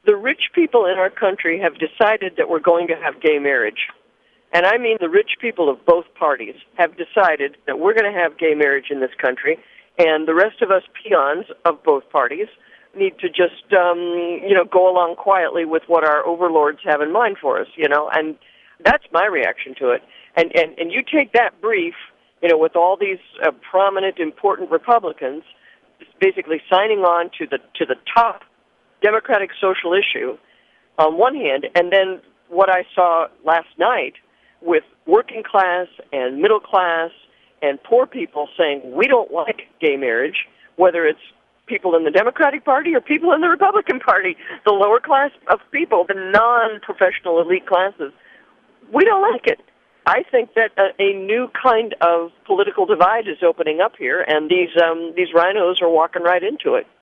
the rich people in our country have decided that we're going to have gay marriage. And I mean the rich people of both parties have decided that we're going to have gay marriage in this country, and the rest of us peons of both parties need to just, go along quietly with what our overlords have in mind for us, and that's my reaction to it. And you take that brief, with all these prominent, important Republicans basically signing on to the top democratic social issue on one hand, and then what I saw last night with working class and middle class and poor people saying, we don't like gay marriage, whether it's people in the Democratic Party or people in the Republican Party, the lower class of people, the non-professional elite classes, we don't like it. I think that a new kind of political divide is opening up here, and these rhinos are walking right into it.